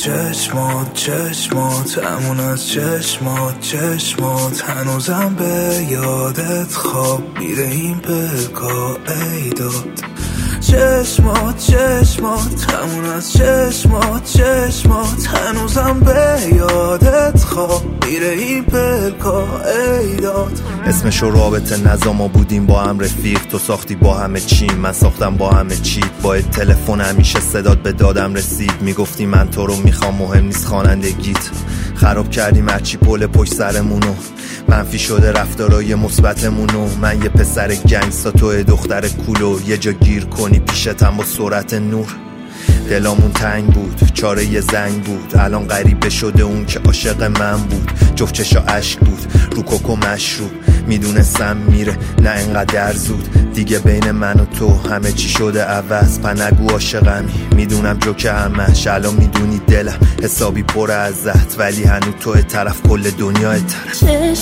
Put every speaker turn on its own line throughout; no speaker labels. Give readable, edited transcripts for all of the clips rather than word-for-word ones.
چشمات همون از چشمات هنوزم به یادت خواب میره این پلکا ای داد. چشمات همون از چشمات هنوزم به یادت خواب میره این پلکا ای داد.
اسمش و رابطه نظاما بودیم با هم رفیق، تو ساختی با همه چی من ساختم با همه چی. با تلفن همیشه صدات به دادم رسید، میگفتی من تو رو میخوام مهم نیست خوانندگیت. خراب کردیم هرچی پل پشت سرمونو، منفی شده رفتارای مثبتمونو. من یه پسر گنگستا تو دختر کولو، یه جا گیر کنی پیشتم با سرعت نور. دلامون تنگ بود چاره یه زنگ بود، الان غریبه شده اون که عاشق من بود. جفت چشا عشق بود رو کوکو مشروب، میدونستم میره نه انقدر زود. دیگه بین من و تو همه چی شده عوض، پنگو عاشقمی میدونم جوکه همش. الان میدونی دلم حسابی پر ازت، ولی هنو تو طرف کل دنیا طرف.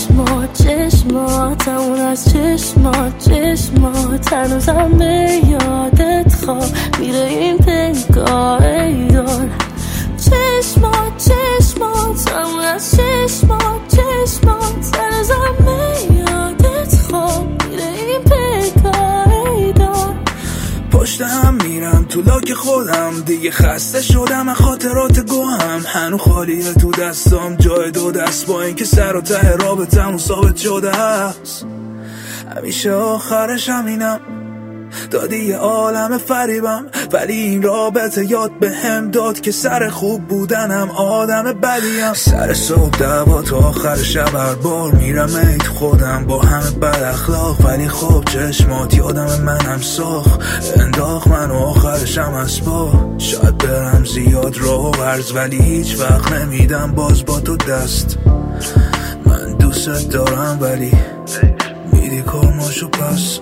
چشمات همون از چشمات هنوزم به یادت خواب میره این پنگاه ای دار. چشمات همون از چشمات هنوزم به یادت خواب میره این پنگاه ای دار.
پشتم میرم تو لاک خودم، دیگه خسته شدم خاطرات گوهم. هنو خالیه تو دستام جای دو دست، با اینکه سر و ته رابطمون ثابت شده است. همیشه آخرش همینم، دادی یه عالم فریبم، ولی این رابطه یاد به هم داد که سر خوب بودنم آدم بدیم. سر صبح دعوا تا آخر شب هر بار میرم ایت خودم با همه بد اخلاق، ولی خب چشمات یادم منم ساخت انداخت منو آخرشم اسبا. شاید برم زیاد راه و ورز، ولی هیچ وقت نمیدم باز با تو دست. من دوست دارم ولی میدی کاماشو پس.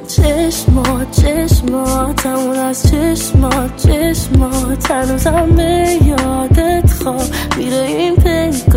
چشمات همون از چشمات هنوزم به یادت خواب میره این پنگ